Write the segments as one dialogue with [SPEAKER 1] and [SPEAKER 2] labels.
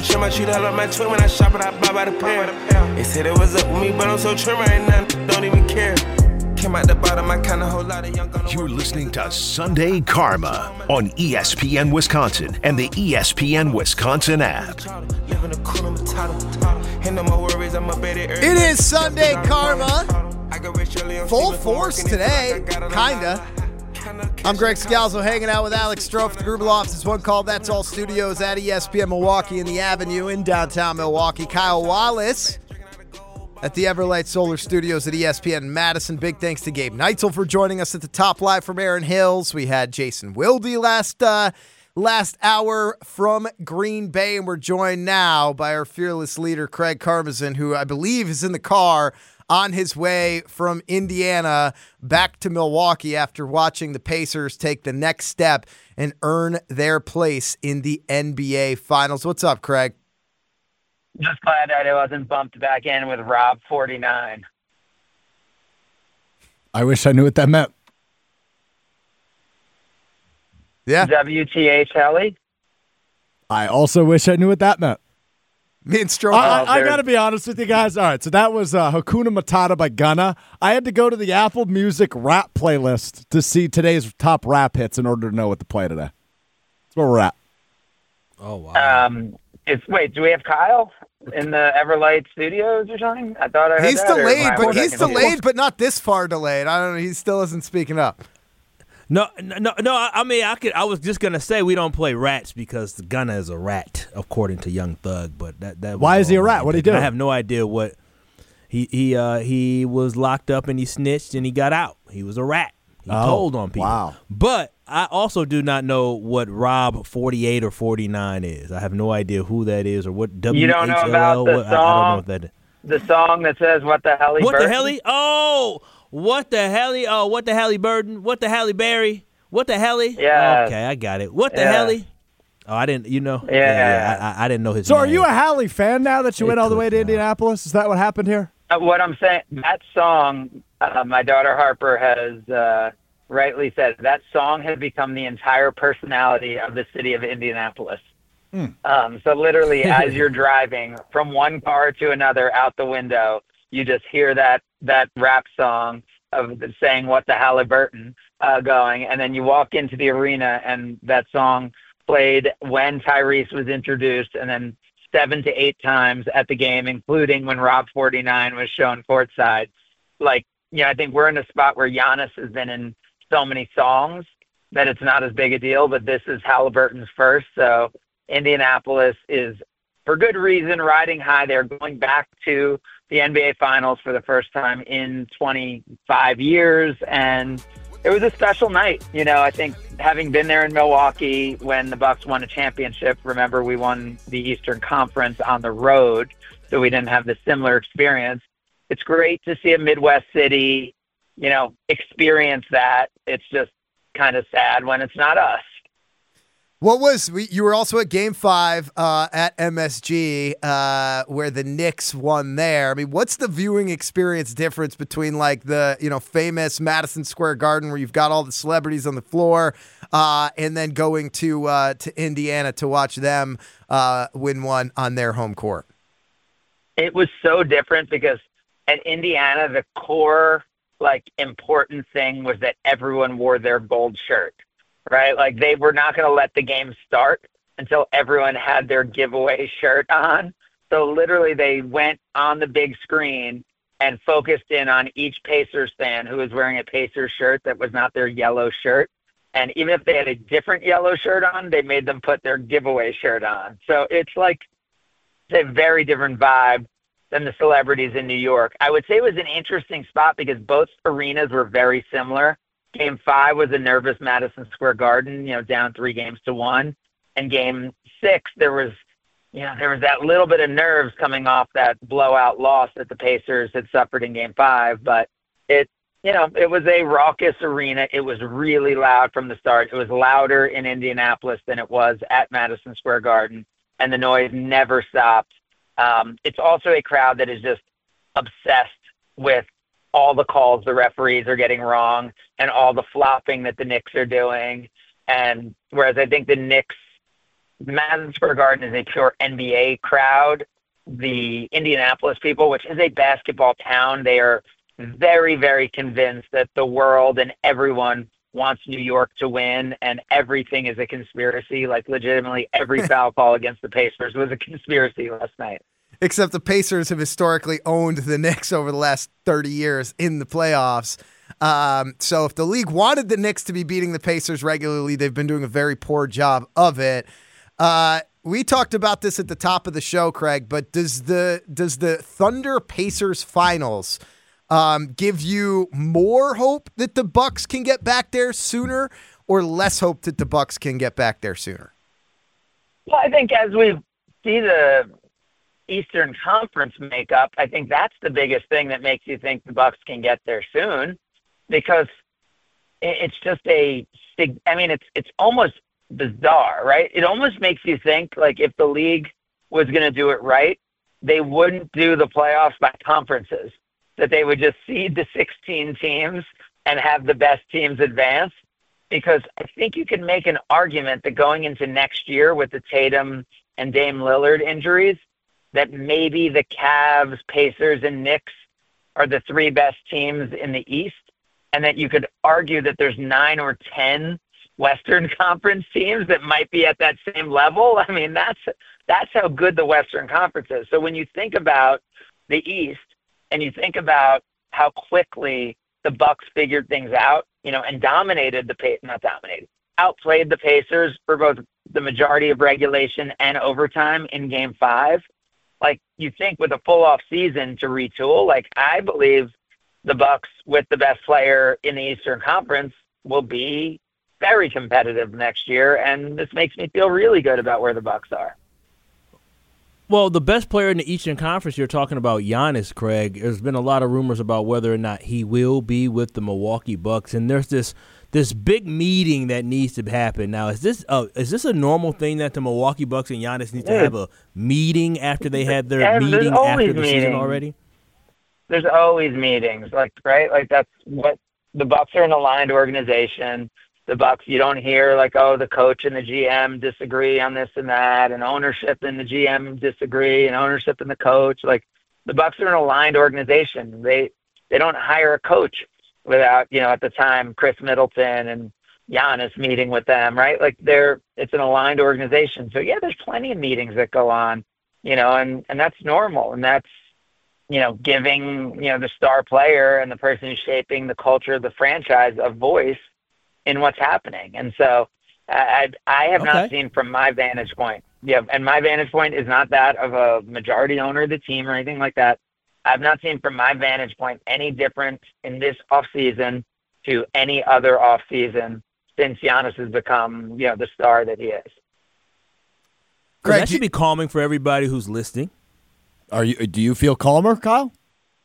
[SPEAKER 1] trim, I treat her like my twin. When I shop it, I buy by the pair. They said it was up with me, but I'm so trim right now, don't even care. Came out the bottom, I kinda whole lot of young.
[SPEAKER 2] You're listening to Sunday Karma on ESPN Wisconsin and the ESPN Wisconsin app.
[SPEAKER 3] It is Sunday Karma. Full force today, kinda. I'm Greg Scalzo, hanging out with Alex Strofe. The Grubeloffs is one call. That's all studios at ESPN Milwaukee in the Avenue in downtown Milwaukee. Kyle Wallace at the Everlight Solar Studios at ESPN Madison. Big thanks to Gabe Neitzel for joining us at the top live from Erin Hills. We had Jason Wilde last hour from Green Bay, and we're joined now by our fearless leader, Craig Karmazin, who I believe is in the car on his way from Indiana back to Milwaukee after watching the Pacers take the next step and earn their place in the NBA Finals. What's up, Craig?
[SPEAKER 4] Just glad that it wasn't bumped back in with Rob 49.
[SPEAKER 5] I wish I knew what that meant.
[SPEAKER 3] Yeah.
[SPEAKER 4] WTH Helly?
[SPEAKER 5] I also wish I knew what that meant.
[SPEAKER 3] Me and Stroke.
[SPEAKER 5] I got to be honest with you guys. All right, so that was Hakuna Matata by Gunna. I had to go to the Apple Music rap playlist to see today's top rap hits in order to know what to play today. That's where we're at.
[SPEAKER 6] Oh, wow.
[SPEAKER 4] Wait, do we have Kyle in the Everlight Studios or something? I thought I heard
[SPEAKER 3] he's
[SPEAKER 4] that,
[SPEAKER 3] delayed, he's delayed, but not this far delayed. I don't know. He still isn't speaking up.
[SPEAKER 6] No. I mean, I was just gonna say we don't play rats because Gunna is a rat, according to Young Thug. But that
[SPEAKER 5] why is he a rat? What did he do?
[SPEAKER 6] I have no idea what he was locked up and he snitched and he got out. He was a rat. He told on people. Wow. But I also do not know what Rob 48 or 49 is. I have no idea who that is or what WHL.
[SPEAKER 4] You don't know about the song?
[SPEAKER 6] I don't know what that is.
[SPEAKER 4] The song that says "What the hell?"
[SPEAKER 6] What the hell? Oh. What the hell? Oh, what the hell, Burden? What the hell, Barry? What the hell?
[SPEAKER 4] Yeah.
[SPEAKER 6] Okay, I got it. What the hell? Oh, I didn't,
[SPEAKER 4] Yeah.
[SPEAKER 6] I didn't know his
[SPEAKER 5] name. So are you a Hallie fan now that you went all the way to Indianapolis? Is that what happened here?
[SPEAKER 4] What I'm saying, that song, my daughter Harper has rightly said, that song has become the entire personality of the city of Indianapolis. So literally, as you're driving from one car to another out the window, you just hear that rap song of saying "What the Halliburton" going, and then you walk into the arena and that song played when Tyrese was introduced, and then 7 to 8 times at the game, including when Rob 49 was shown courtside. I think we're in a spot where Giannis has been in so many songs that it's not as big a deal, but this is Halliburton's first, so Indianapolis is, for good reason, riding high. They're going back to the NBA Finals for the first time in 25 years, and it was a special night. I think having been there in Milwaukee when the Bucks won a championship, remember we won the Eastern Conference on the road, so we didn't have the similar experience. It's great to see a Midwest city, experience that. It's just kind of sad when it's not us.
[SPEAKER 3] You were also at Game 5 at MSG where the Knicks won there. I mean, what's the viewing experience difference between the famous Madison Square Garden where you've got all the celebrities on the floor and then going to Indiana to watch them win one on their home court?
[SPEAKER 4] It was so different because at Indiana, the core important thing was that everyone wore their gold shirt. Right? They were not going to let the game start until everyone had their giveaway shirt on. So literally they went on the big screen and focused in on each Pacers fan who was wearing a Pacers shirt that was not their yellow shirt. And even if they had a different yellow shirt on, they made them put their giveaway shirt on. So it's a very different vibe than the celebrities in New York. I would say it was an interesting spot because both arenas were very similar. Game 5 was a nervous Madison Square Garden, down 3-1. And Game 6, there was that little bit of nerves coming off that blowout loss that the Pacers had suffered in Game 5. But it was a raucous arena. It was really loud from the start. It was louder in Indianapolis than it was at Madison Square Garden, and the noise never stopped. It's also a crowd that is just obsessed with all the calls the referees are getting wrong and all the flopping that the Knicks are doing. And whereas I think the Knicks Madison Square Garden is a pure NBA crowd. The Indianapolis people, which is a basketball town, they are very, very convinced that the world and everyone wants New York to win, and everything is a conspiracy. Like, legitimately, every foul call against the Pacers was a conspiracy last night.
[SPEAKER 3] Except the Pacers have historically owned the Knicks over the last 30 years in the playoffs. So if the league wanted the Knicks to be beating the Pacers regularly, they've been doing a very poor job of it. We talked about this at the top of the show, Craig, but does the Thunder Pacers finals give you more hope that the Bucks can get back there sooner, or less hope that the Bucks can get back there sooner?
[SPEAKER 4] Well, I think as we see the Eastern Conference makeup, I think that's the biggest thing that makes you think the Bucks can get there soon, because it's just it's almost bizarre, right? It almost makes you think, like, if the league was going to do it right, they wouldn't do the playoffs by conferences, that they would just seed the 16 teams and have the best teams advance. Because I think you can make an argument that going into next year with the Tatum and Dame Lillard injuries, that maybe the Cavs, Pacers, and Knicks are the three best teams in the East, and that you could argue that there's 9 or 10 Western Conference teams that might be at that same level. I mean, that's how good the Western Conference is. So when you think about the East and you think about how quickly the Bucks figured things out, and outplayed the Pacers for both the majority of regulation and overtime in Game 5. Like, you think with a full off season to retool, like, I believe the Bucks with the best player in the Eastern Conference will be very competitive next year, and this makes me feel really good about where the Bucks are.
[SPEAKER 6] Well, the best player in the Eastern Conference, you're talking about Giannis, Craig. There's been a lot of rumors about whether or not he will be with the Milwaukee Bucks, and there's this big meeting that needs to happen. Now, is this a normal thing that the Milwaukee Bucks and Giannis need to have a meeting after they had their meeting after the season already?
[SPEAKER 4] There's always meetings, right? Like, that's what the Bucks are, an aligned organization. The Bucks, you don't hear like, oh, the coach and the GM disagree on this and that, and ownership and the GM disagree, and ownership and the coach. Like, the Bucks are an aligned organization. They don't hire a coach without, at the time, Chris Middleton and Giannis meeting with them, right? Like, it's an aligned organization. So yeah, there's plenty of meetings that go on, and that's normal, and that's, giving, the star player and the person who's shaping the culture of the franchise a voice in what's happening. And so I have not seen from my vantage point. Yeah, and my vantage point is not that of a majority owner of the team or anything like that. I've not seen from my vantage point any difference in this offseason to any other offseason since Giannis has become, the star that he is.
[SPEAKER 6] Greg, that should be calming for everybody who's listening.
[SPEAKER 5] Do you feel calmer, Kyle?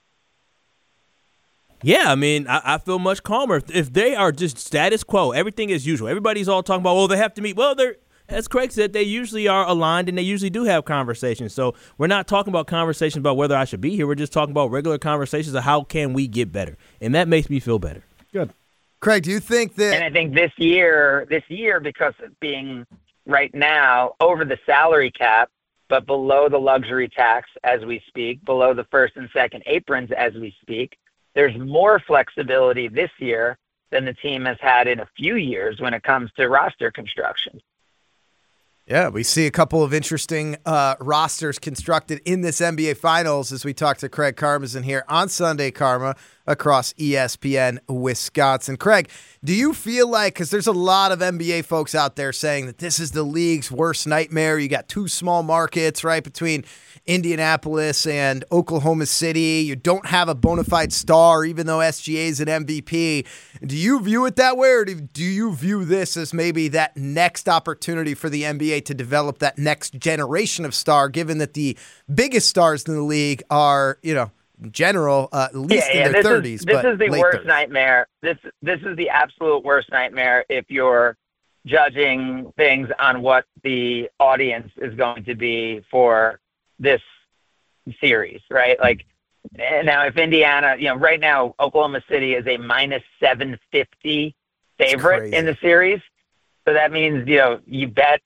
[SPEAKER 6] Yeah, I mean, I feel much calmer. If they are just status quo, everything is usual. Everybody's all talking about, they have to meet. Well, as Craig said, they usually are aligned, and they usually do have conversations. So we're not talking about conversations about whether I should be here. We're just talking about regular conversations of how can we get better. And that makes me feel better.
[SPEAKER 5] Good.
[SPEAKER 3] Craig, do you think that...
[SPEAKER 4] And I think this year, because of being right now over the salary cap, but below the luxury tax as we speak, below the first and second aprons as we speak, there's more flexibility this year than the team has had in a few years when it comes to roster construction.
[SPEAKER 3] Yeah, we see a couple of interesting rosters constructed in this NBA Finals as we talk to Craig Karmazin here on Sunday Karma across ESPN Wisconsin. Craig, do you feel like, because there's a lot of NBA folks out there saying that this is the league's worst nightmare. You got two small markets, right, between Indianapolis and Oklahoma City. You don't have a bona fide star, even though SGA is an MVP. Do you view it that way, or do you view this as maybe that next opportunity for the NBA to develop that next generation of star, given that the biggest stars in the league are, in general, at least in their 30s.
[SPEAKER 4] This is the worst
[SPEAKER 3] 30s.
[SPEAKER 4] Nightmare. This is the absolute worst nightmare if you're judging things on what the audience is going to be for this series, right? Like, now if Indiana, right now Oklahoma City is a minus 750 favorite in the series. So that means, you have to bet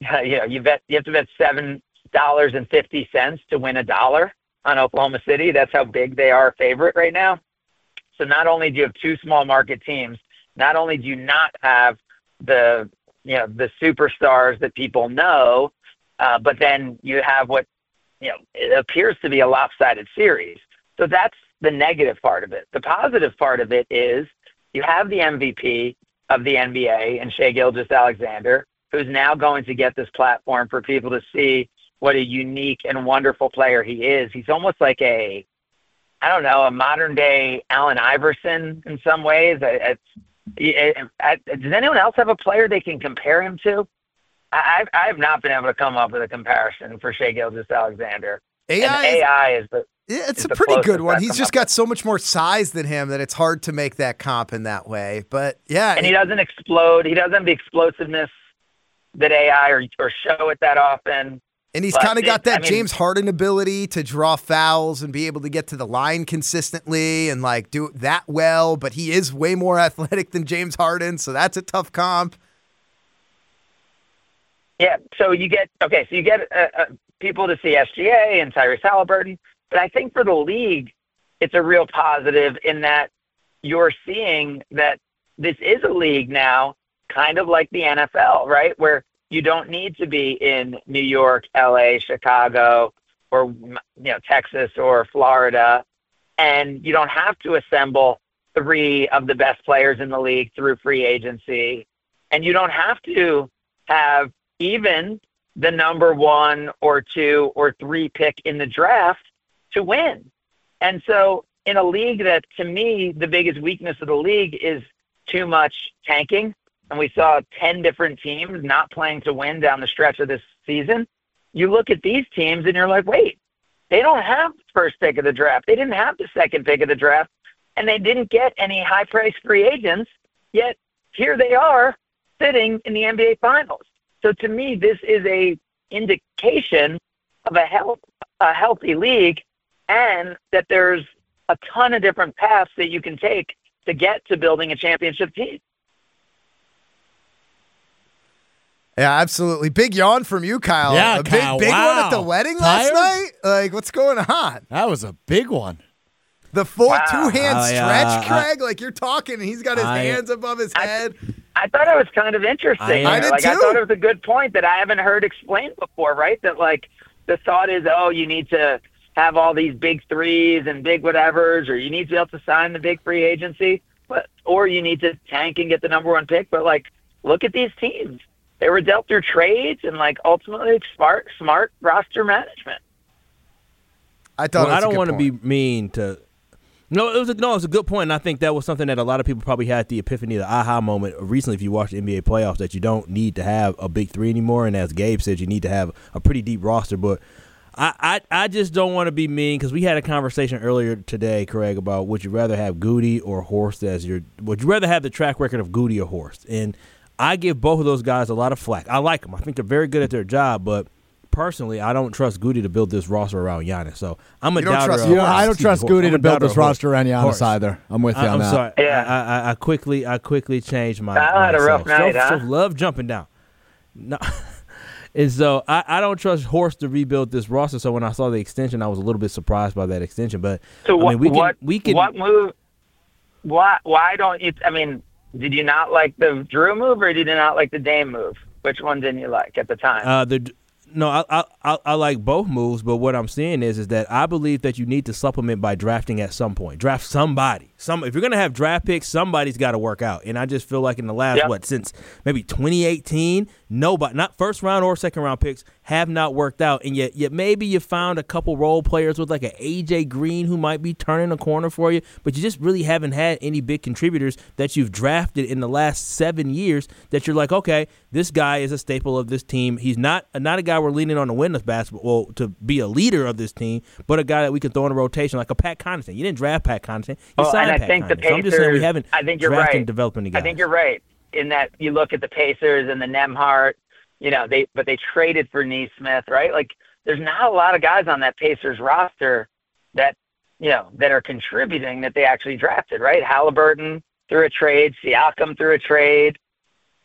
[SPEAKER 4] $7.50 to win $1 on Oklahoma City. That's how big they are a favorite right now. So not only do you have two small market teams, not only do you not have the superstars that people know, but then you have what, it appears to be a lopsided series. So that's the negative part of it. The positive part of it is you have the MVP of the NBA and Shai Gilgeous-Alexander, who's now going to get this platform for people to see what a unique and wonderful player he is. He's almost like a modern day Allen Iverson in some ways. Does anyone else have a player they can compare him to? I have not been able to come up with a comparison for Shai Gilgeous-Alexander. AI is the.
[SPEAKER 3] Yeah, it's a pretty good one. He's just got so much more size than him that it's hard to make that comp in that way. But yeah,
[SPEAKER 4] and he doesn't explode. He doesn't have the explosiveness that AI or show it that often.
[SPEAKER 3] And he's kind of got that James Harden ability to draw fouls and be able to get to the line consistently and like do that well. But he is way more athletic than James Harden, so that's a tough comp.
[SPEAKER 4] Yeah, so you get people to see SGA and Tyrese Halliburton. But I think for the league, it's a real positive in that you're seeing that this is a league now, kind of like the NFL, right? Where you don't need to be in New York, LA, Chicago, or Texas or Florida, and you don't have to assemble 3 of the best players in the league through free agency, and you don't have to have even the number 1 or 2 or 3 pick in the draft to win. And so in a league that, to me, the biggest weakness of the league is too much tanking, and we saw 10 different teams not playing to win down the stretch of this season, you look at these teams and you're like, wait, they don't have the first pick of the draft. They didn't have the second pick of the draft, and they didn't get any high-priced free agents, yet here they are sitting in the NBA Finals. So to me, this is a indication of a healthy league, and that there's a ton of different paths that you can take to get to building a championship team.
[SPEAKER 3] Yeah, absolutely. Big yawn from you, Kyle.
[SPEAKER 5] Yeah,
[SPEAKER 3] a
[SPEAKER 5] Kyle,
[SPEAKER 3] big
[SPEAKER 5] wow.
[SPEAKER 3] one at the wedding last night? Like, what's going on?
[SPEAKER 5] That was a big one.
[SPEAKER 3] The full two-hand stretch, Craig? Like, you're talking, and he's got his hands above his head.
[SPEAKER 4] I thought it was kind of interesting.
[SPEAKER 3] I did too.
[SPEAKER 4] I thought it was a good point that I haven't heard explained before, right? That, like, the thought is, you need to have all these big threes and big whatevers, or you need to be able to sign the big free agency, or you need to tank and get the number 1 pick. But, like, look at these teams. They were dealt through trades and, like, ultimately smart roster management.
[SPEAKER 3] I don't
[SPEAKER 6] want to be mean to. No, it was a good point, and I think that was something that a lot of people probably had the epiphany, the aha moment recently. If you watch the NBA playoffs, that you don't need to have a big 3 anymore, and as Gabe said, you need to have a pretty deep roster. But I just don't want to be mean, because we had a conversation earlier today, Craig, about would you rather have Goody or Horst as your. Would you rather have the track record of Goody or Horst? And I give both of those guys a lot of flack. I like them. I think they're very good at their job, but personally, I don't trust Goody to build this roster around Giannis. So I'm a doubter.
[SPEAKER 5] I don't trust Goody to build this roster around Giannis either. I'm with you on that.
[SPEAKER 6] I'm sorry. Yeah. I quickly changed my.
[SPEAKER 4] I had a rough night.
[SPEAKER 6] So love jumping down. No. And so I don't trust Horst to rebuild this roster. So when I saw the extension, I was a little bit surprised by that extension. But
[SPEAKER 4] so
[SPEAKER 6] what
[SPEAKER 4] move? Why don't you? I mean, did you not like the Drew move, or did you not like the Dame move? Which one didn't you like at the time?
[SPEAKER 6] No, I like both moves, but what I'm saying is that I believe that you need to supplement by drafting at some point. Draft somebody. If you're going to have draft picks, somebody's got to work out. And I just feel like in the last, since maybe 2018, nobody, not first round or second round picks, have not worked out. And yet maybe you found a couple role players with like an AJ Green who might be turning a corner for you, but you just really haven't had any big contributors that you've drafted in the last 7 years that you're like, okay, this guy is a staple of this team. He's not a guy we're leaning on to win this basketball, to be a leader of this team, but a guy that we can throw in a rotation like a Pat Connaughton. You didn't draft Pat Connaughton. You signed Pat Connaughton.
[SPEAKER 4] The Pacers,
[SPEAKER 6] so I'm just saying we haven't drafted and developed any guys.
[SPEAKER 4] I think you're right in that you look at the Pacers and the Nembhard, they traded for Nesmith, right? Like, there's not a lot of guys on that Pacers roster that are contributing that they actually drafted, right? Halliburton through a trade, Siakam through a trade.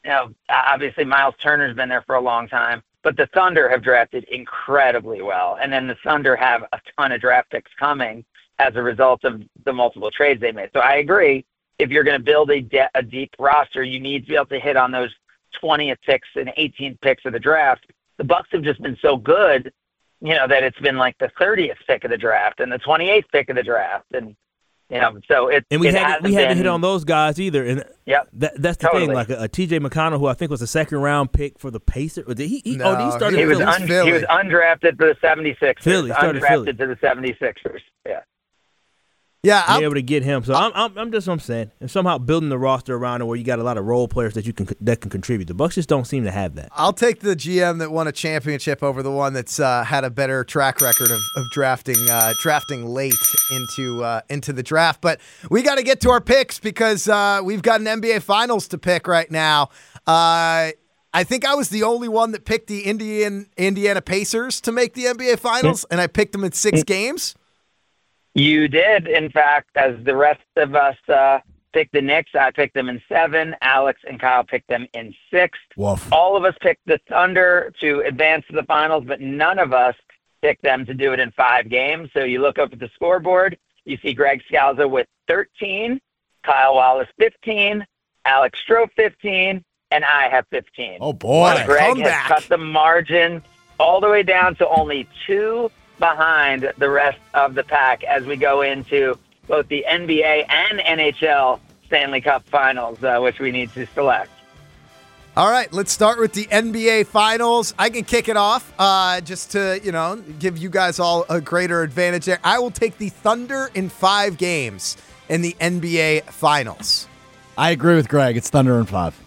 [SPEAKER 4] obviously Miles Turner's been there for a long time, but the Thunder have drafted incredibly well. And then the Thunder have a ton of draft picks coming as a result of the multiple trades they made. So I agree. If you're going to build a deep roster, you need to be able to hit on those 20th picks and 18th picks of the draft. The Bucks have just been so good, that it's been like the 30th pick of the draft and the 28th pick of the draft. And, so
[SPEAKER 6] we haven't hit on those guys either. And that's the thing. Like a TJ McConnell, who I think was a second-round pick for the Pacers. He started.
[SPEAKER 4] He was undrafted for the 76ers.
[SPEAKER 6] Philly started
[SPEAKER 4] undrafted to the 76ers. Yeah.
[SPEAKER 3] Yeah,
[SPEAKER 6] be able to get him. So I'm just what I'm saying, and somehow building the roster around it where you got a lot of role players that can contribute. The Bucks just don't seem to have that.
[SPEAKER 3] I'll take the GM that won a championship over the one that's had a better track record of drafting late into the draft. But we got to get to our picks because we've got an NBA Finals to pick right now. I think I was the only one that picked the Indiana Pacers to make the NBA Finals, and I picked them in 6 games.
[SPEAKER 4] You did, in fact, as the rest of us picked the Knicks. I picked them in 7. Alex and Kyle picked them in 6.
[SPEAKER 5] Woof.
[SPEAKER 4] All of us picked the Thunder to advance to the finals, but none of us picked them to do it in 5 games. So you look up at the scoreboard, you see Greg Scalzo with 13, Kyle Wallace 15, Alex Stroh 15, and I have 15.
[SPEAKER 5] Oh, boy.
[SPEAKER 4] Greg has cut the margin all the way down to only 2 behind the rest of the pack as we go into both the NBA and NHL Stanley Cup Finals, which we need to select.
[SPEAKER 3] All right, let's start with the NBA Finals. I can kick it off just to, give you guys all a greater advantage there. I will take the Thunder in 5 games in the NBA Finals.
[SPEAKER 5] I agree with Greg. It's Thunder in 5.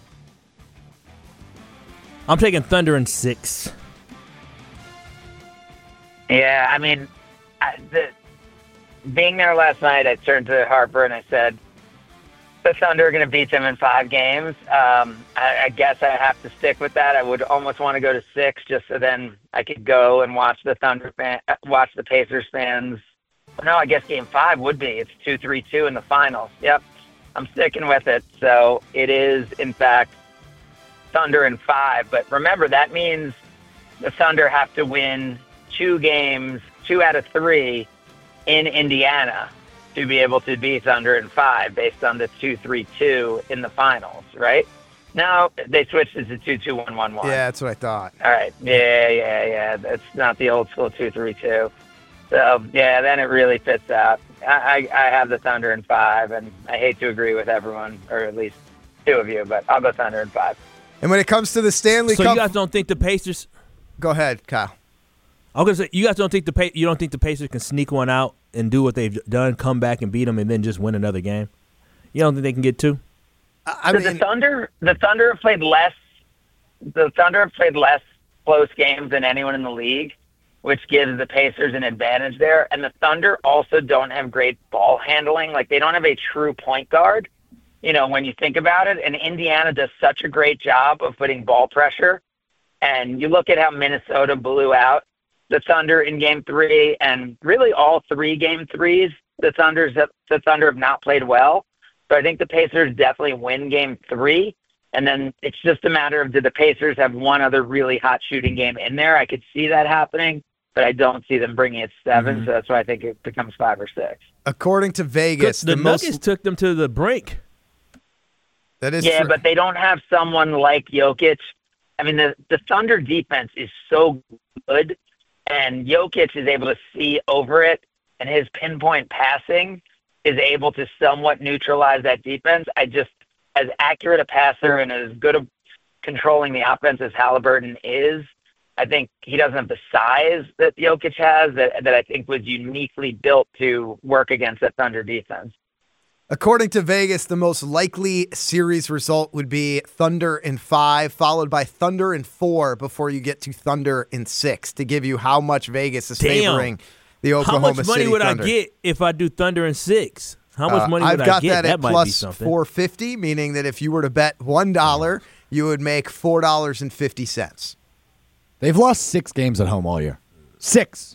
[SPEAKER 6] I'm taking Thunder in 6.
[SPEAKER 4] Yeah, I mean, being there last night, I turned to Harper and I said, the Thunder are going to beat them in 5 games. I guess I have to stick with that. I would almost want to go to 6 just so then I could go and watch the Pacers fans. Well, no, I guess Game 5 would be. It's 2-3-2 in the finals. Yep, I'm sticking with it. So it is, in fact, Thunder in 5. But remember, that means the Thunder have to win 2 games, 2 out of 3 in Indiana to be able to beat Thunder in 5 based on the 2-3-2 in the finals, right? No, they switched it to 2-2-1-1-1.
[SPEAKER 3] Yeah, that's what I thought.
[SPEAKER 4] All right. Yeah. That's not the old school 2-3-2. So, yeah, then it really fits out. I have the Thunder in 5, and I hate to agree with everyone, or at least 2 of you, but I'll go Thunder in 5.
[SPEAKER 3] And when it comes to the Stanley Cup...
[SPEAKER 6] So you guys don't think the Pacers...
[SPEAKER 3] Go ahead, Kyle.
[SPEAKER 6] I was going to say, you guys don't think the Pacers can sneak one out and do what they've done, come back and beat them, and then just win another game? You don't think they can get 2?
[SPEAKER 4] The Thunder have played less. The Thunder have played less close games than anyone in the league, which gives the Pacers an advantage there. And the Thunder also don't have great ball handling. Like, they don't have a true point guard. When you think about it, and Indiana does such a great job of putting ball pressure. And you look at how Minnesota blew out the Thunder in Game 3, and really all 3 Game 3s, the Thunder have not played well. So I think the Pacers definitely win Game 3, and then it's just a matter of, do the Pacers have one other really hot shooting game in there? I could see that happening, but I don't see them bringing it 7, so that's why I think it becomes 5 or 6.
[SPEAKER 3] According to Vegas,
[SPEAKER 6] the Nuggets took them to the brink.
[SPEAKER 3] That is
[SPEAKER 4] true. But they don't have someone like Jokic. I mean, the Thunder defense is so good, and Jokic is able to see over it, and his pinpoint passing is able to somewhat neutralize that defense. As accurate a passer and as good of controlling the offense as Halliburton is, I think he doesn't have the size that Jokic has that I think was uniquely built to work against that Thunder defense.
[SPEAKER 3] According to Vegas, the most likely series result would be Thunder in 5, followed by Thunder in 4 before you get to Thunder in 6, to give you how much Vegas is favoring the Oklahoma City Thunder.
[SPEAKER 6] How much money would I get if I do Thunder in 6? How much money would I get?
[SPEAKER 3] I've got that at
[SPEAKER 6] might
[SPEAKER 3] plus $4.50, meaning that if you were to bet $1, you would make $4.50.
[SPEAKER 5] They've lost 6 games at home all year. 6.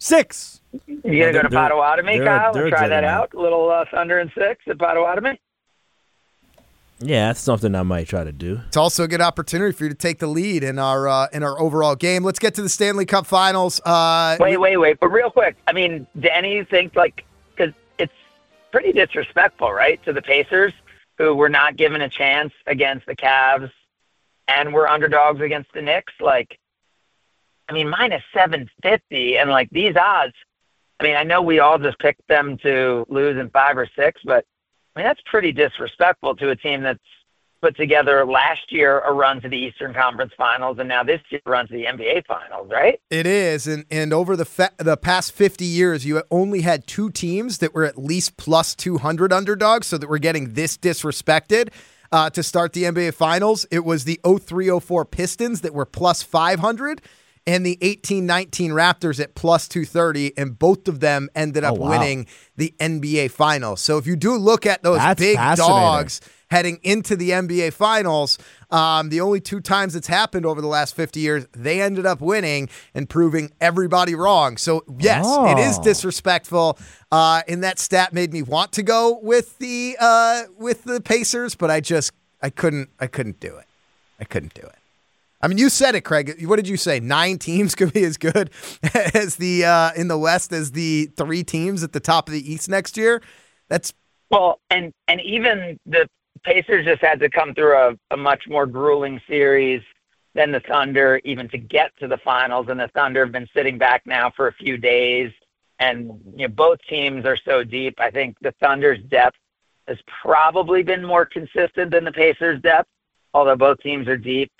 [SPEAKER 4] You gonna go to Potawatomi, Kyle, and try that out? A little Thunder and 6 at Potawatomi?
[SPEAKER 6] Yeah, that's something I might try to do.
[SPEAKER 3] It's also a good opportunity for you to take the lead in our overall game. Let's get to the Stanley Cup Finals.
[SPEAKER 4] Wait. But real quick, I mean, Danny thinks because it's pretty disrespectful, right, to the Pacers, who were not given a chance against the Cavs and were underdogs against the Knicks. Minus 750 and these odds. I know we all just picked them to lose in 5 or 6, but that's pretty disrespectful to a team that's put together last year a run to the Eastern Conference Finals and now this year a run to the NBA Finals, right?
[SPEAKER 3] It is, and over the past 50 years, you only had 2 teams that were at least plus 200 underdogs, so that we're getting this disrespected to start the NBA Finals. It was the 03-04 Pistons that were plus 500, and the 18-19 Raptors at plus 230, and both of them ended up winning the NBA Finals. So if you do look at those big dogs heading into the NBA Finals, the only 2 times it's happened over the last 50 years, they ended up winning and proving everybody wrong. So, yes, it is disrespectful, and that stat made me want to go with the Pacers, but I couldn't do it. I couldn't do it. You said it, Craig. What did you say? 9 teams could be as good as the in the West as the 3 teams at the top of the East next year. And
[SPEAKER 4] even the Pacers just had to come through a much more grueling series than the Thunder, even to get to the finals. And the Thunder have been sitting back now for a few days, and both teams are so deep. I think the Thunder's depth has probably been more consistent than the Pacers' depth, although both teams are deep.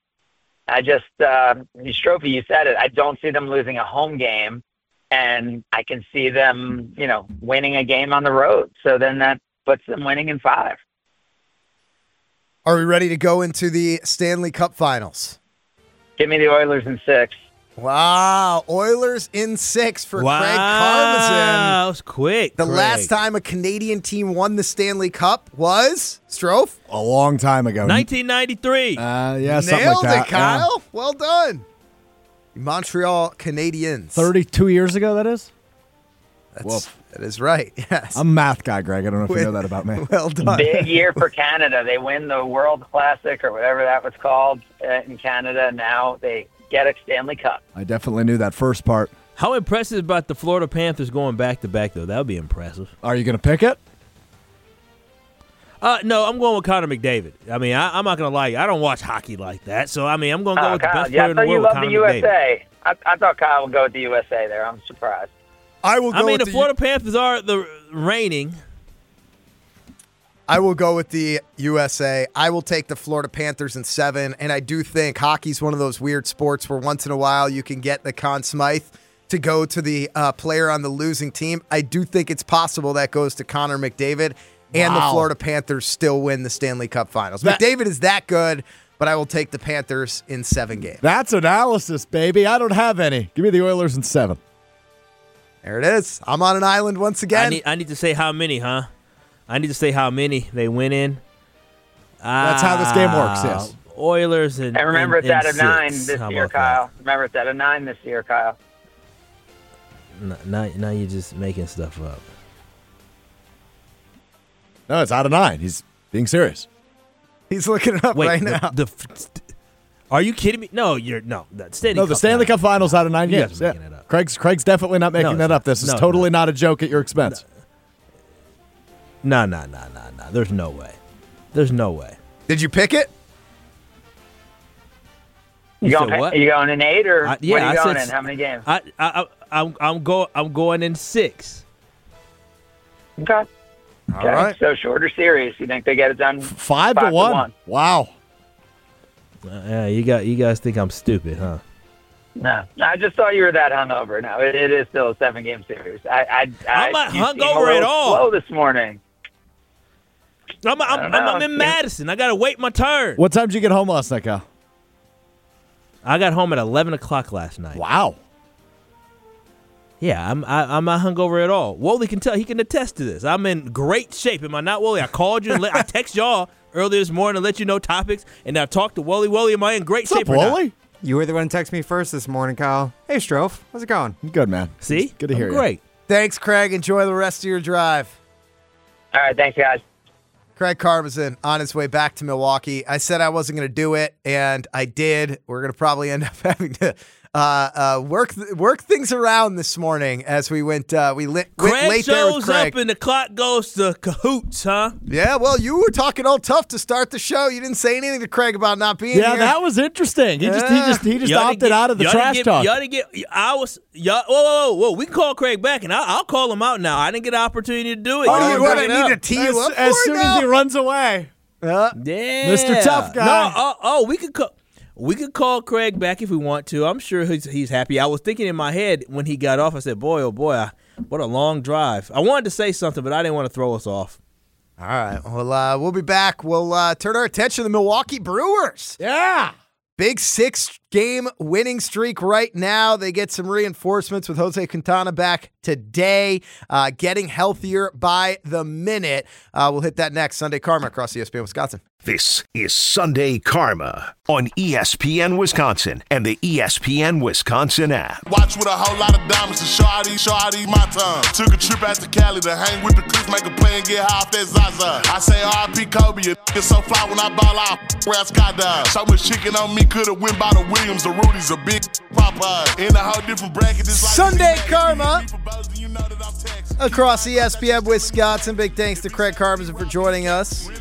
[SPEAKER 4] Strophy, you said it. I don't see them losing a home game, and I can see them, winning a game on the road. So then that puts them winning in 5.
[SPEAKER 3] Are we ready to go into the Stanley Cup Finals?
[SPEAKER 4] Give me the Oilers in 6.
[SPEAKER 3] Wow, Oilers in 6 for Craig Karmazin.
[SPEAKER 6] That was quick.
[SPEAKER 3] The last time a Canadian team won the Stanley Cup was, Strofe?
[SPEAKER 5] A long time ago.
[SPEAKER 6] 1993.
[SPEAKER 5] Yeah, something like that.
[SPEAKER 3] Nailed it, Kyle. Yeah. Well done. Montreal Canadiens.
[SPEAKER 5] 32 years ago, that is?
[SPEAKER 3] That is right, yes.
[SPEAKER 5] I'm a math guy, Greg. I don't know if you know that about me.
[SPEAKER 3] Well done.
[SPEAKER 4] Big year for Canada. They win the World Classic or whatever that was called in Canada. Now they get a Stanley Cup.
[SPEAKER 5] I definitely knew that first part.
[SPEAKER 6] How impressive about the Florida Panthers going back-to-back, though? That would be impressive.
[SPEAKER 5] Are you going to pick it?
[SPEAKER 6] No, I'm going with Connor McDavid. I'm not going to lie. I don't watch hockey like that. So, I'm going to go with the best player in the world, Connor McDavid.
[SPEAKER 4] I thought Kyle would go with the USA there. I'm surprised.
[SPEAKER 3] I will go with
[SPEAKER 6] the Florida Panthers are the reigning.
[SPEAKER 3] I will go with the USA. I will take the Florida Panthers in 7, and I do think hockey's one of those weird sports where once in a while you can get the Conn Smythe to go to the player on the losing team. I do think it's possible that goes to Connor McDavid, and the Florida Panthers still win the Stanley Cup Finals. McDavid is that good, but I will take the Panthers in 7 games.
[SPEAKER 5] That's analysis, baby. I don't have any. Give me the Oilers in 7.
[SPEAKER 3] There it is. I'm on an island once again.
[SPEAKER 6] I need to say how many, huh? I need to say how many they win in.
[SPEAKER 5] That's how this game works, yes.
[SPEAKER 6] Oilers and
[SPEAKER 4] remember it's out of 9
[SPEAKER 6] 6.
[SPEAKER 4] this year, Kyle. Remember it's out of 9 this year, Kyle.
[SPEAKER 6] Now you're just making stuff up.
[SPEAKER 5] No, it's out of 9. He's being serious.
[SPEAKER 3] He's looking it up right now.
[SPEAKER 6] Are you kidding me? No, you're no.
[SPEAKER 5] The Stanley Cup Finals out of 9 games. Yeah. Craig's definitely not making that up. This is totally not a joke at your expense.
[SPEAKER 6] No. There's no way. There's no way.
[SPEAKER 3] Did you pick it?
[SPEAKER 4] You going in 8 or what are you going in? How many games?
[SPEAKER 6] I'm going in 6.
[SPEAKER 4] Okay.
[SPEAKER 3] All right.
[SPEAKER 4] So shorter series. You think they get it done
[SPEAKER 5] 5-1? Wow.
[SPEAKER 6] Yeah, you guys think I'm stupid, huh?
[SPEAKER 4] No, I just thought you were that hungover. No, it is still a 7-game series. I'm
[SPEAKER 6] not hungover at all.
[SPEAKER 4] Slow this morning.
[SPEAKER 6] I'm in Madison. I gotta wait my turn.
[SPEAKER 5] What time did you get home last night, Kyle?
[SPEAKER 6] I got home at 11 o'clock last night.
[SPEAKER 5] Wow.
[SPEAKER 6] Yeah, I'm not hungover at all. Wooly can tell. He can attest to this. I'm in great shape. Am I not, Wooly? I called you and I text y'all earlier this morning to let you know topics, and I talked to Wooly. Wooly, am I in great shape or not?
[SPEAKER 5] Wooly?
[SPEAKER 7] You were the one to text me first this morning, Kyle. Hey, Strofe. How's it going?
[SPEAKER 5] Good, man.
[SPEAKER 6] See?
[SPEAKER 5] Good to hear you.
[SPEAKER 6] Great.
[SPEAKER 3] Thanks, Craig. Enjoy the rest of your drive.
[SPEAKER 4] All right, thanks, guys.
[SPEAKER 3] Craig Karmazin on his way back to Milwaukee. I said I wasn't going to do it, and I did. We're going to probably end up having to work things around this morning as we went. We went late there with Craig.
[SPEAKER 6] Craig shows up and the clock goes to cahoots, huh?
[SPEAKER 3] Yeah, well, you were talking all tough to start the show. You didn't say anything to Craig about not being here.
[SPEAKER 5] Yeah, that was interesting. He just opted out of the trash talk.
[SPEAKER 6] Whoa. We can call Craig back, and I'll call him out now. I didn't get an opportunity to do it.
[SPEAKER 3] Oh, you want to need to tee you up
[SPEAKER 5] as soon as he runs away.
[SPEAKER 6] Yeah.
[SPEAKER 5] Mr. Tough Guy.
[SPEAKER 6] No, we could call. We could call Craig back if we want to. I'm sure he's happy. I was thinking in my head when he got off, I said, boy, oh boy, what a long drive. I wanted to say something, but I didn't want to throw us off.
[SPEAKER 3] All right. Well, we'll be back. We'll turn our attention to the Milwaukee Brewers.
[SPEAKER 5] Yeah.
[SPEAKER 3] Big 6-game winning streak right now. They get some reinforcements with Jose Quintana back today, getting healthier by the minute. We'll hit that next. Sunday Karma across ESPN Wisconsin.
[SPEAKER 2] This is Sunday Karma on ESPN Wisconsin and the ESPN Wisconsin app.
[SPEAKER 8] Watch with a whole lot of diamonds to show out my time. Took a trip out to Cali to hang with the crews, make a play and get high off that Zaza. I say R.I.P. Kobe, a nigga so fly when I ball out, where I skydive. So much chicken on me, could've went by the Williams, the Rudy's, a big Popeye. In a whole different bracket, this like
[SPEAKER 3] Sunday Karma across ESPN Wisconsin. Big thanks to Craig Karmazin for joining us.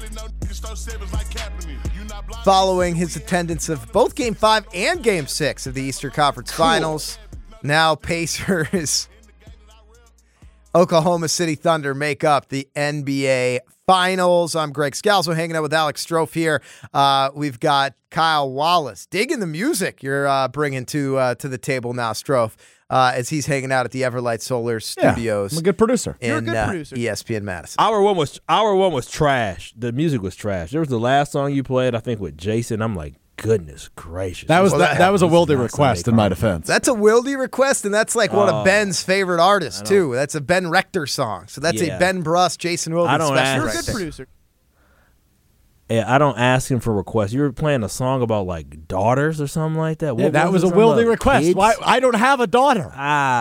[SPEAKER 3] Following his attendance of both Game 5 and Game 6 of the Eastern Conference Finals. Now Pacers, Oklahoma City Thunder make up the NBA Finals. I'm Greg Scalzo hanging out with Alex Strofe here. We've got Kyle Wallace digging the music you're bringing to the table now, Strofe. As he's hanging out at the Everlight Solar Studios.
[SPEAKER 5] I'm a good producer.
[SPEAKER 3] You're a good producer. ESPN Madison.
[SPEAKER 6] Hour one was trash. The music was trash. There was the last song you played, I think, with Jason. I'm like, goodness gracious.
[SPEAKER 5] That was a Wildy request in my defense.
[SPEAKER 3] That's a Wildy request, and that's like one of Ben's favorite artists, too. That's a Ben Rector song. So that's a Ben Bruss, Jason Wildy special.
[SPEAKER 5] You're a good producer.
[SPEAKER 6] Yeah, I don't ask him for requests. You were playing a song about like daughters or something like that.
[SPEAKER 5] Yeah, that was a Wildy request. Kids? Why? I don't have a daughter.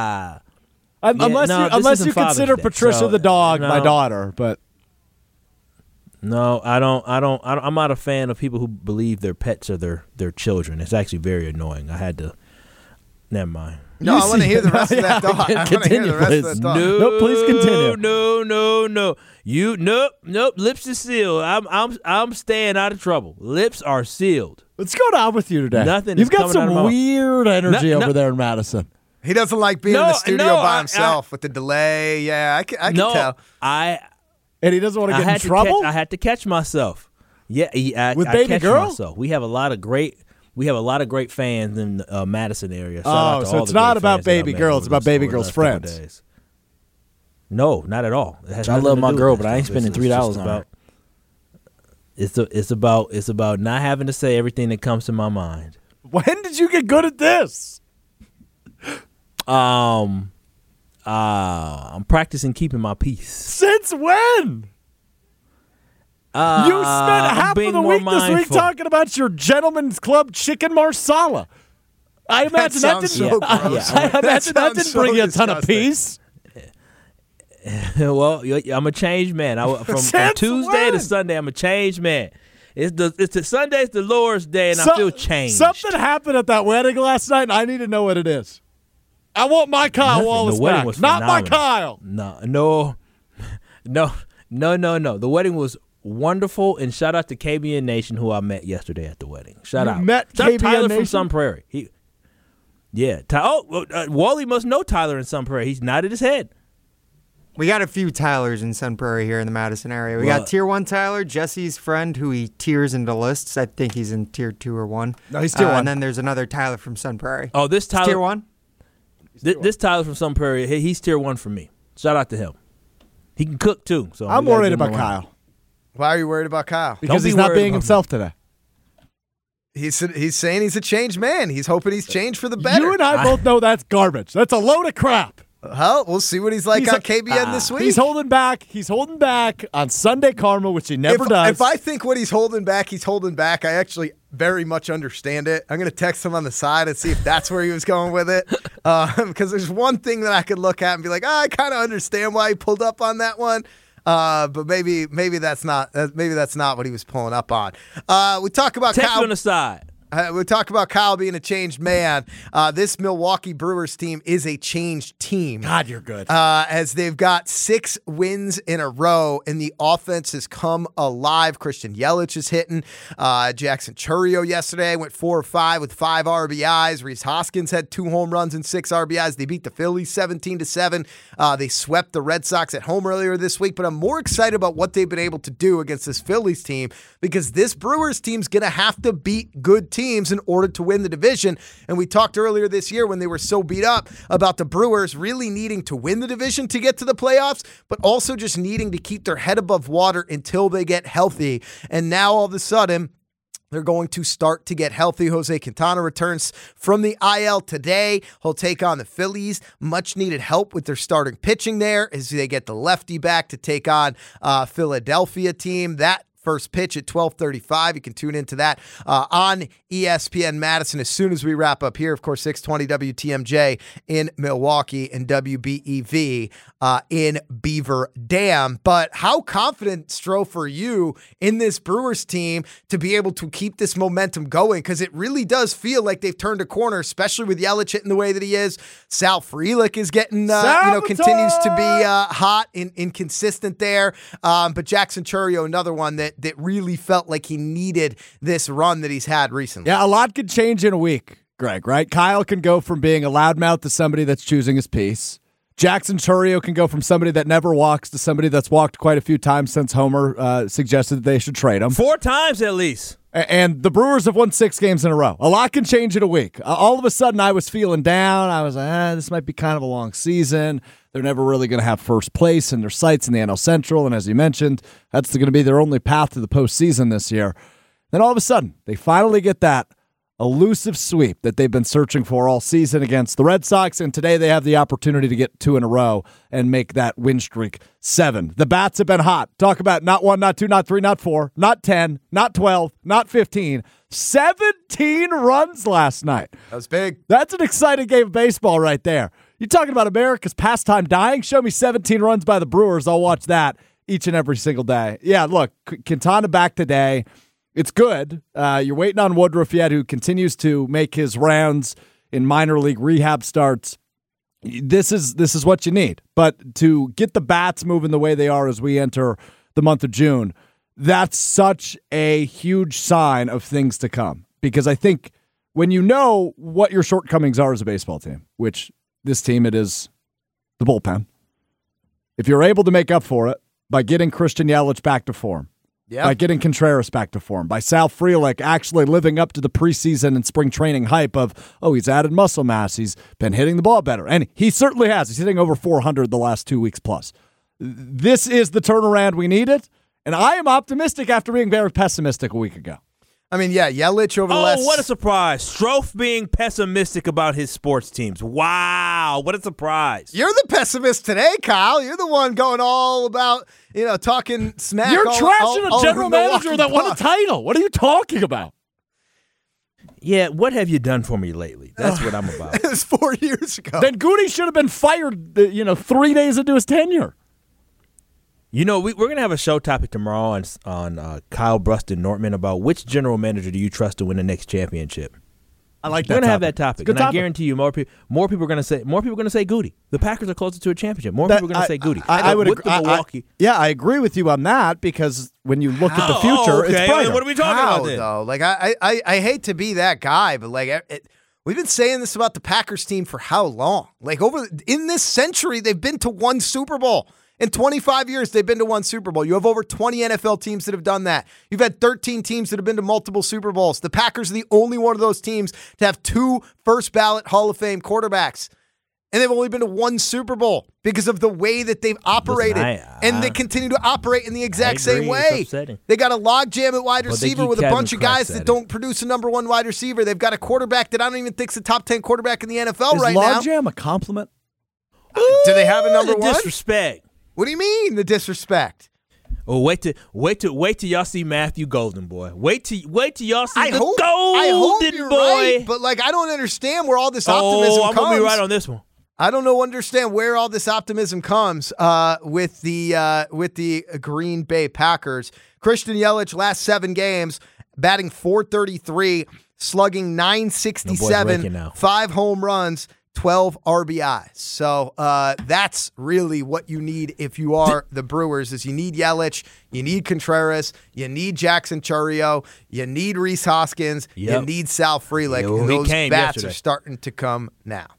[SPEAKER 5] Unless you consider Patricia the dog my daughter, but
[SPEAKER 6] no, I don't. I'm not a fan of people who believe their pets are their children. It's actually very annoying. I had to. Never mind.
[SPEAKER 3] No, I want to hear the rest of that thought.
[SPEAKER 5] No, please continue.
[SPEAKER 6] No. Nope. Lips is sealed. I'm staying out of trouble. Lips are sealed.
[SPEAKER 5] What's going on with you today?
[SPEAKER 6] Nothing.
[SPEAKER 5] You've got some weird energy over there in Madison.
[SPEAKER 3] He doesn't like being in the studio by himself with the delay. Yeah, I can tell.
[SPEAKER 5] And he doesn't want to get in trouble?
[SPEAKER 6] I had to catch myself. Yeah,
[SPEAKER 5] with baby girl?
[SPEAKER 6] Myself. We have a lot of great fans in the Madison area.
[SPEAKER 5] So it's not about baby girl. It's about baby girl's friends.
[SPEAKER 6] No, not at all.
[SPEAKER 9] I love my girl, but I ain't spending $3 on her.
[SPEAKER 6] It's about not having to say everything that comes to my mind.
[SPEAKER 5] When did you get good at this?
[SPEAKER 6] I'm practicing keeping my peace.
[SPEAKER 5] Since when? You spent half of the week this week talking about your Gentleman's Club chicken marsala. I imagine that didn't bring you a ton of peace.
[SPEAKER 6] Well, I'm a changed man. From Tuesday to Sunday, I'm a changed man. Sunday's the Lord's day, and I feel changed.
[SPEAKER 5] Something happened at that wedding last night, and I need to know what it is. I want my Kyle Wallace back. Not my Kyle.
[SPEAKER 6] No. The wedding was wonderful, and shout out to KBN Nation, who I met yesterday at the wedding. Shout out
[SPEAKER 5] KBN
[SPEAKER 6] Tyler
[SPEAKER 5] Nation?
[SPEAKER 6] from Sun Prairie. Wally must know Tyler in Sun Prairie. He's nodded his head.
[SPEAKER 7] We got a few Tylers in Sun Prairie here in the Madison area. We got Tier 1 Tyler, Jesse's friend, who he tiers into lists. I think he's in Tier 2 or 1.
[SPEAKER 5] No, he's Tier 1.
[SPEAKER 7] And then there's another Tyler from Sun Prairie.
[SPEAKER 6] Oh, this Tyler.
[SPEAKER 7] Tier 1?
[SPEAKER 6] This Tyler from Sun Prairie, he's Tier 1 for me. Shout out to him. He can cook, too. So
[SPEAKER 5] I'm worried about Kyle.
[SPEAKER 3] Why are you worried about Kyle?
[SPEAKER 5] Because he's not being himself today.
[SPEAKER 3] He's saying he's a changed man. He's hoping he's changed for the better.
[SPEAKER 5] You and I both know that's garbage. That's a load of crap.
[SPEAKER 3] Well, we'll see what he's on KBN this week.
[SPEAKER 5] He's holding back. He's holding back on Sunday Karma, which he never does.
[SPEAKER 3] If I think what he's holding back, I actually very much understand it. I'm going to text him on the side and see if that's where he was going with it. Because there's one thing that I could look at and be like, I kind of understand why he pulled up on that one. But maybe that's not what he was pulling up on. We talk about
[SPEAKER 6] Take
[SPEAKER 3] Kyle
[SPEAKER 6] you on the side.
[SPEAKER 3] We talk about Kyle being a changed man. This Milwaukee Brewers team is a changed team.
[SPEAKER 5] God, you're good.
[SPEAKER 3] As they've got 6 wins in a row, and the offense has come alive. Christian Yelich is hitting. Jackson Chourio yesterday went 4 or 5 with 5 RBIs. Rhys Hoskins had 2 home runs and 6 RBIs. They beat the Phillies 17-7. They swept the Red Sox at home earlier this week, but I'm more excited about what they've been able to do against this Phillies team because this Brewers team's going to have to beat good teams in order to win the division. And we talked earlier this year when they were so beat up about the Brewers really needing to win the division to get to the playoffs, but also just needing to keep their head above water until they get healthy. And now all of a sudden, they're going to start to get healthy. Jose Quintana returns from the IL today. He'll take on the Phillies. Much needed help with their starting pitching there as they get the lefty back to take on Philadelphia team. That first pitch at 12:35. You can tune into that on ESPN Madison as soon as we wrap up here. Of course, 620 WTMJ in Milwaukee and WBEV in Beaver Dam. But how confident, Stroh, are you in this Brewers team to be able to keep this momentum going? Because it really does feel like they've turned a corner, especially with Yelich hitting the way that he is. Sal Frelick is getting, continues to be hot and inconsistent there. But Jackson Chourio, another one that really felt like he needed this run that he's had recently.
[SPEAKER 5] Yeah, a lot could change in a week, Greg, right? Kyle can go from being a loudmouth to somebody that's choosing his piece. Jackson Chourio can go from somebody that never walks to somebody that's walked quite a few times since Homer suggested that they should trade him.
[SPEAKER 6] 4 times at least.
[SPEAKER 5] And the Brewers have won 6 games in a row. A lot can change in a week. All of a sudden, I was feeling down. I was like, this might be kind of a long season. They're never really going to have first place in their sights in the NL Central. And as you mentioned, that's going to be their only path to the postseason this year. Then all of a sudden, they finally get that elusive sweep that they've been searching for all season against the Red Sox, and today they have the opportunity to get 2 in a row and make that win streak 7. The bats have been hot. Talk about not 1, not 2, not 3, not 4, not 10, not 12, not 15. 17 runs last night.
[SPEAKER 3] That was big.
[SPEAKER 5] That's an exciting game of baseball right there. You're talking about America's pastime dying? Show me 17 runs by the Brewers. I'll watch that each and every single day. Yeah, look, Quintana back today. It's good. You're waiting on Woodruff yet, who continues to make his rounds in minor league rehab starts. This is what you need. But to get the bats moving the way they are as we enter the month of June, that's such a huge sign of things to come. Because I think when you know what your shortcomings are as a baseball team, which this team, it is the bullpen, if you're able to make up for it by getting Christian Yelich back to form, by getting Contreras back to form, by Sal Frelick actually living up to the preseason and spring training hype of, he's added muscle mass, he's been hitting the ball better. And he certainly has. He's hitting over 400 the last 2 weeks plus. This is the turnaround we needed, and I am optimistic after being very pessimistic a week ago.
[SPEAKER 3] I mean, Yelich over the last...
[SPEAKER 6] Oh, what a surprise. Stroh being pessimistic about his sports teams. Wow, what a surprise.
[SPEAKER 3] You're the pessimist today, Kyle. You're the one going all about, talking smack.
[SPEAKER 5] You're trashing a general manager that won a title. What are you talking about?
[SPEAKER 6] Yeah, what have you done for me lately? That's what I'm about.
[SPEAKER 3] It was 4 years ago.
[SPEAKER 5] Then Goody should have been fired, 3 days into his tenure.
[SPEAKER 6] We're going to have a show topic tomorrow on Kyle Bruston Nortman about which general manager do you trust to win the next championship.
[SPEAKER 5] I like that.
[SPEAKER 6] We're going to have that topic, and I guarantee you more people are going to say Goody. The Packers are closer to a championship. More people are going to say Goody.
[SPEAKER 5] I would agree. Milwaukee. I agree with you on that because when you look at the future, it's brighter.
[SPEAKER 6] What are we talking about then?
[SPEAKER 3] Though? Like I hate to be that guy, but we've been saying this about the Packers team for how long? Like in this century, they've been to 1 Super Bowl. In 25 years, they've been to 1 Super Bowl. You have over 20 NFL teams that have done that. You've had 13 teams that have been to multiple Super Bowls. The Packers are the only one of those teams to have 2 first-ballot Hall of Fame quarterbacks. And they've only been to 1 Super Bowl because of the way that they've operated. And they continue to operate in the exact same way. They got a logjam at wide receiver with a bunch of guys that don't produce a number 1 wide receiver. They've got a quarterback that I don't even think is a top 10 quarterback in the NFL right now.
[SPEAKER 5] Is logjam a compliment?
[SPEAKER 3] Do they have a number 1?
[SPEAKER 6] Disrespect.
[SPEAKER 3] What do you mean, the disrespect?
[SPEAKER 6] Oh, wait till y'all see Matthew Golden Boy. Wait till y'all see Golden
[SPEAKER 3] I hope you're
[SPEAKER 6] Boy.
[SPEAKER 3] Right, but I don't understand where all this optimism comes.
[SPEAKER 6] I'm gonna be right on this one.
[SPEAKER 3] I don't understand where all this optimism comes with the Green Bay Packers. Christian Yelich, last 7 games, batting .433, slugging .967, 5 home runs, 12 RBIs. So that's really what you need if you are the Brewers, is you need Yelich, you need Contreras, you need Jackson Chourio, you need Rhys Hoskins, you need Sal Frelick, and those bats are starting to come now.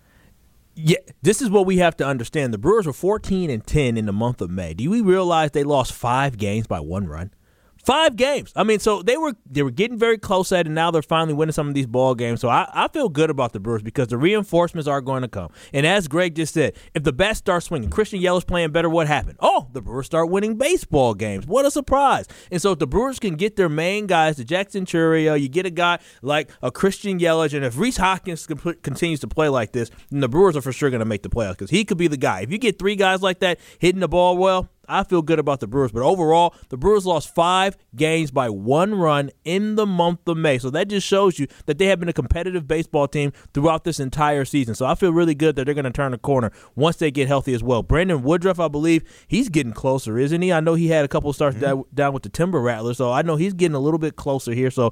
[SPEAKER 6] Yeah, this is what we have to understand. The Brewers were 14-10 in the month of May. Do we realize they lost 5 games by 1 run? 5 games. I mean, so they were getting very close at it, and now they're finally winning some of these ball games. So I feel good about the Brewers because the reinforcements are going to come. And as Greg just said, if the bats start swinging, Christian Yelich playing better, what happened? Oh, the Brewers start winning baseball games. What a surprise. And so if the Brewers can get their main guys, the Jackson Chourio, you get a guy like a Christian Yelich, and if Rhys Hoskins continues to play like this, then the Brewers are for sure going to make the playoffs because he could be the guy. If you get 3 guys like that hitting the ball well, I feel good about the Brewers. But overall, the Brewers lost 5 games by 1 run in the month of May. So that just shows you that they have been a competitive baseball team throughout this entire season. So I feel really good that they're going to turn the corner once they get healthy as well. Brandon Woodruff, I believe, he's getting closer, isn't he? I know he had a couple of starts down with the Timber Rattlers, so I know he's getting a little bit closer here. So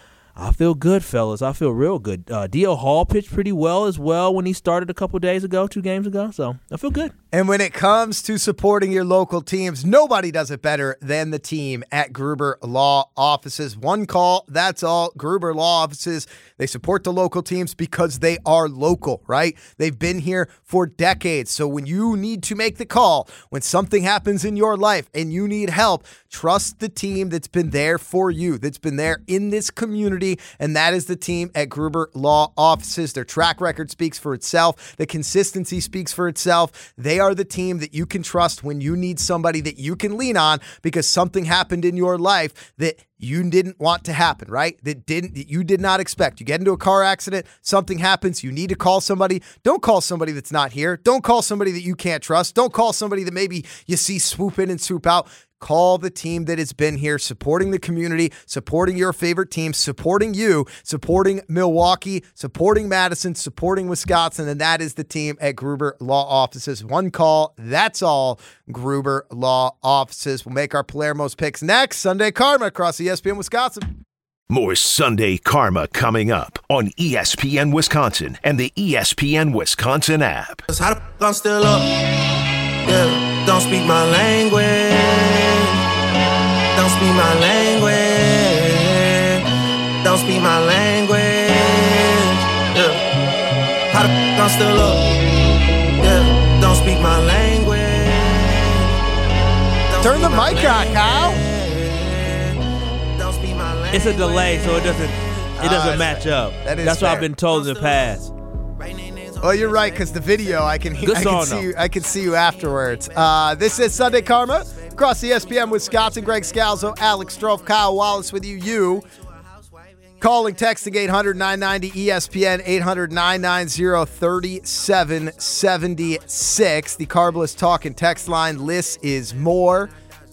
[SPEAKER 6] I feel good, fellas. I feel real good. D.L. Hall pitched pretty well as well when he started a couple days ago, 2 games ago. So I feel good.
[SPEAKER 3] And when it comes to supporting your local teams, nobody does it better than the team at Gruber Law Offices. One call, that's all. Gruber Law Offices, they support the local teams because they are local, right? They've been here for decades. So when you need to make the call, when something happens in your life and you need help, trust the team that's been there for you, that's been there in this community, and that is the team at Gruber Law Offices. Their track record speaks for itself. The consistency speaks for itself. They are the team that you can trust when you need somebody that you can lean on because something happened in your life that you didn't want to happen, right? That you did not expect. You get into a car accident, something happens, you need to call somebody. Don't call somebody that's not here. Don't call somebody that you can't trust. Don't call somebody that maybe you see swoop in and swoop out. Call the team that has been here, supporting the community, supporting your favorite team, supporting you, supporting Milwaukee, supporting Madison, supporting Wisconsin, and that is the team at Gruber Law Offices. One call, that's all. Gruber Law Offices. We'll make our Palermo's picks next. Sunday Karma across ESPN Wisconsin.
[SPEAKER 2] More Sunday Karma coming up on ESPN Wisconsin and the ESPN Wisconsin app.
[SPEAKER 1] How the I'm still up? Yeah, don't speak my language. Don't speak my language. Don't speak my language. Yeah. How the I'm still up? Yeah. Don't speak my language.
[SPEAKER 3] Turn the mic on, Kyle.
[SPEAKER 6] It's a delay, so it doesn't match up. That's what I've been told in the past.
[SPEAKER 3] Well, you're right, because the video, I can see you afterwards. This is Sunday Karma across ESPN Wisconsin. Greg Scalzo, Alex Strofe, Kyle Wallace with you. Calling, texting 800-990-ESPN, 800-990-3776. The Carbless Talk and text line. Less is more.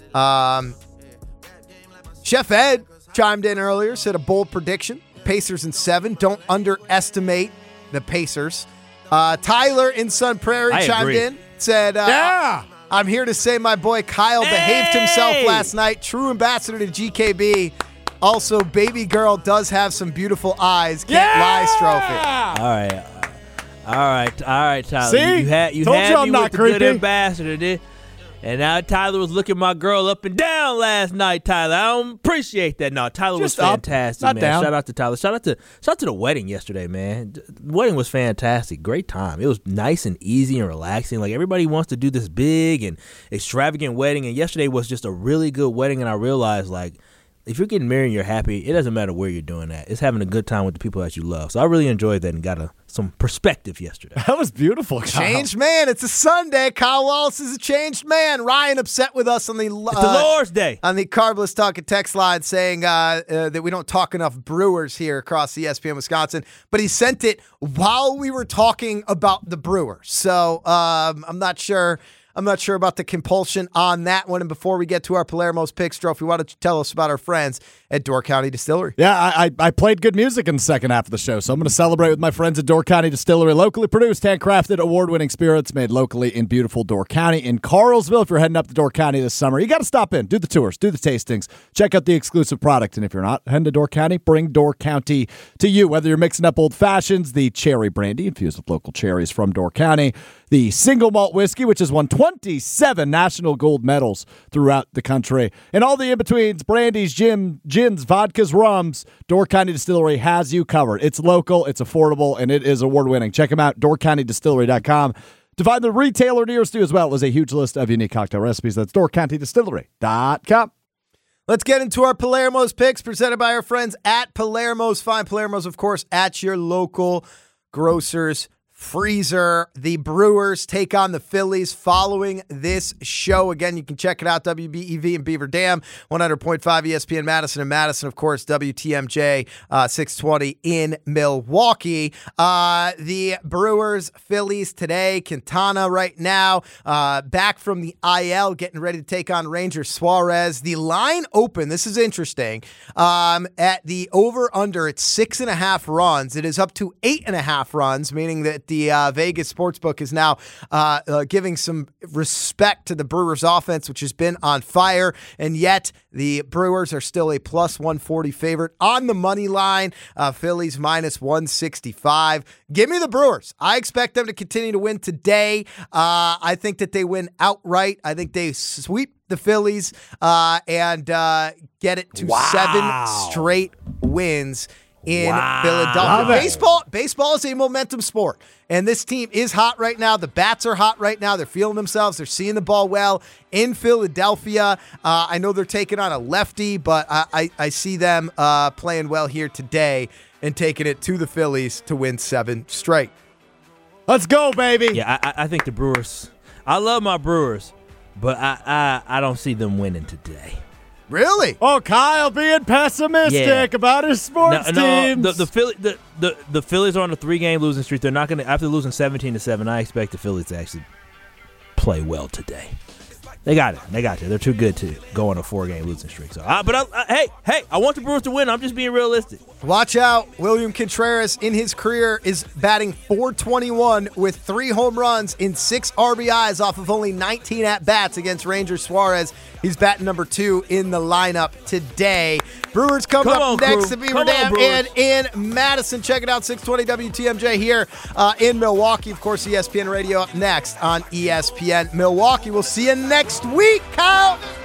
[SPEAKER 3] Chef Ed chimed in earlier, said a bold prediction. Pacers in 7. Don't underestimate the Pacers. Tyler in Sun Prairie chimed in, said, I'm here to say my boy Kyle behaved himself last night. True ambassador to GKB. Also, baby girl does have some beautiful eyes. Can't lie, Strophe.
[SPEAKER 6] All right, Tyler.
[SPEAKER 5] See?
[SPEAKER 6] You had
[SPEAKER 5] Told
[SPEAKER 6] me
[SPEAKER 5] you I'm
[SPEAKER 6] with
[SPEAKER 5] not
[SPEAKER 6] the
[SPEAKER 5] creepy.
[SPEAKER 6] good ambassador, did? And now Tyler was looking my girl up and down last night, Tyler. I don't appreciate that. No, Tyler was fantastic, man.
[SPEAKER 5] Down.
[SPEAKER 6] Shout out to Tyler. Shout out to the wedding yesterday, man. The wedding was fantastic. Great time. It was nice and easy and relaxing. Like, everybody wants to do this big and extravagant wedding, and yesterday was just a really good wedding, and I realized, like, if you're getting married and you're happy, it doesn't matter where you're doing that. It's having a good time with the people that you love. So I really enjoyed that and got some perspective yesterday.
[SPEAKER 5] That was beautiful, Kyle.
[SPEAKER 3] Changed man. It's a Sunday. Kyle Wallace is a changed man. Ryan upset with us on the
[SPEAKER 6] It's the Lord's Day.
[SPEAKER 3] On the Carbless Talk and text line saying that we don't talk enough Brewers here across ESPN Wisconsin. But he sent it while we were talking about the Brewers. So I'm not sure. I'm not sure about the compulsion on that one. And before we get to our Palermo's picks, Trophy, why don't you tell us about our friends at Door County Distillery?
[SPEAKER 5] Yeah, I played good music in the second half of the show, so I'm going to celebrate with my friends at Door County Distillery. Locally produced, handcrafted, award-winning spirits made locally in beautiful Door County. In Carlsville, if you're heading up to Door County this summer, you got to stop in, do the tours, do the tastings, check out the exclusive product. And if you're not heading to Door County, bring Door County to you. Whether you're mixing up old fashions, the cherry brandy infused with local cherries from Door County, the single malt whiskey, which has won 27 national gold medals throughout the country, and all the in-betweens, brandies, gins, vodkas, rums, Door County Distillery has you covered. It's local, it's affordable, and it is award-winning. Check them out, doorcountydistillery.com. To find the retailer nearest you, as well as a huge list of unique cocktail recipes. That's doorcountydistillery.com.
[SPEAKER 3] Let's get into our Palermo's picks presented by our friends at Palermo's. Find Palermo's, of course, at your local grocer's freezer. The Brewers take on the Phillies following this show. Again, you can check it out, WBEV in Beaver Dam, 100.5 ESPN Madison and Madison, of course, WTMJ 620 in Milwaukee. The Brewers, Phillies today. Quintana right now, back from the IL, getting ready to take on Ranger Suarez. The line open, this is interesting, at the over-under, it's 6.5 runs. It is up to 8.5 runs, meaning that the Vegas Sportsbook is now giving some respect to the Brewers offense, which has been on fire, and yet the Brewers are still a plus 140 favorite on the money line. Phillies minus 165. Give me the Brewers. I expect them to continue to win today. I think that they win outright. I think they sweep the Phillies and get it to 7 straight wins in Philadelphia. Baseball is a momentum sport, and this team is hot right now. The bats are hot right now. They're feeling themselves. They're seeing the ball well in Philadelphia. I know they're taking on a lefty, but I see them playing well here today and taking it to the Phillies to win 7 straight.
[SPEAKER 5] Let's go, baby.
[SPEAKER 6] Yeah, I think the Brewers, I love my Brewers, but I don't see them winning today.
[SPEAKER 3] Really?
[SPEAKER 5] Oh, Kyle being pessimistic about his sports teams.
[SPEAKER 6] The Phillies are on a 3-game losing streak. They're not going to, after losing 17-7, I expect the Phillies to actually play well today. They got it. They're too good to go on a 4-game losing streak. So, hey, I want the Brewers to win. I'm just being realistic.
[SPEAKER 3] Watch out. William Contreras in his career is batting .421 with 3 home runs and 6 RBIs off of only 19 at-bats against Ranger Suarez. He's batting number 2 in the lineup today. Brewers come up next to Beaver Dam and in Madison. Check it out, 620 WTMJ here in Milwaukee. Of course, ESPN Radio up next on ESPN Milwaukee. We'll see you next week, Kyle.